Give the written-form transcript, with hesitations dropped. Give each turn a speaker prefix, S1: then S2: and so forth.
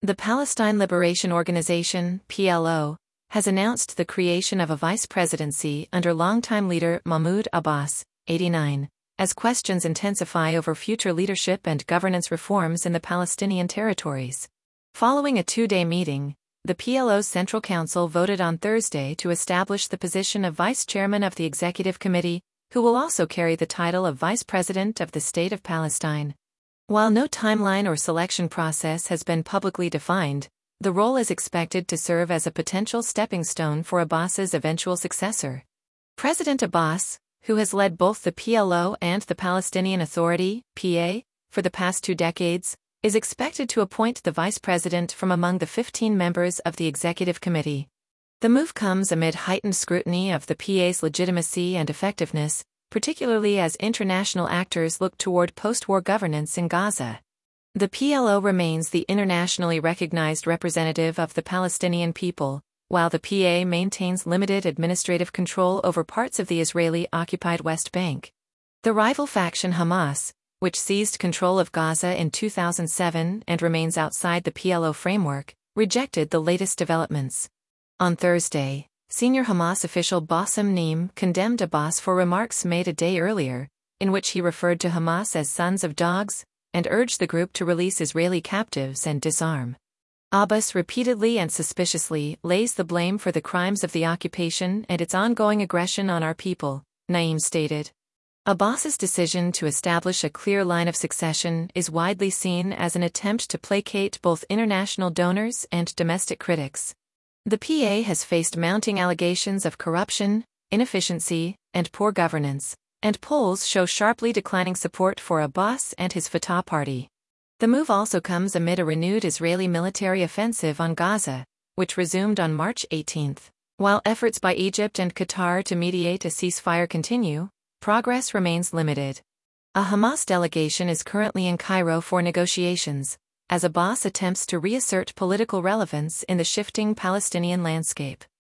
S1: The Palestine Liberation Organization, PLO, has announced the creation of a vice presidency under longtime leader Mahmoud Abbas, 89, as questions intensify over future leadership and governance reforms in the Palestinian territories. Following a two-day meeting, the PLO's Central Council voted on Thursday to establish the position of vice chairman of the Executive Committee, who will also carry the title of Vice President of the State of Palestine. While no timeline or selection process has been publicly defined, the role is expected to serve as a potential stepping stone for Abbas's eventual successor. President Abbas, who has led both the PLO and the Palestinian Authority, PA, for the past 2 decades, is expected to appoint the vice president from among the 15 members of the Executive Committee. The move comes amid heightened scrutiny of the PA's legitimacy and effectiveness, particularly as international actors look toward post-war governance in Gaza. The PLO remains the internationally recognized representative of the Palestinian people, while the PA maintains limited administrative control over parts of the Israeli-occupied West Bank. The rival faction Hamas, which seized control of Gaza in 2007 and remains outside the PLO framework, rejected the latest developments. On Thursday, senior Hamas official Bassem Naim condemned Abbas for remarks made a day earlier, in which he referred to Hamas as sons of dogs, and urged the group to release Israeli captives and disarm. Abbas repeatedly and suspiciously lays the blame for the crimes of the occupation and its ongoing aggression on our people, Naim stated. Abbas's decision to establish a clear line of succession is widely seen as an attempt to placate both international donors and domestic critics. The PA has faced mounting allegations of corruption, inefficiency, and poor governance, and polls show sharply declining support for Abbas and his Fatah party. The move also comes amid a renewed Israeli military offensive on Gaza, which resumed on March 18. While efforts by Egypt and Qatar to mediate a ceasefire continue, progress remains limited. A Hamas delegation is currently in Cairo for negotiations, as Abbas attempts to reassert political relevance in the shifting Palestinian landscape.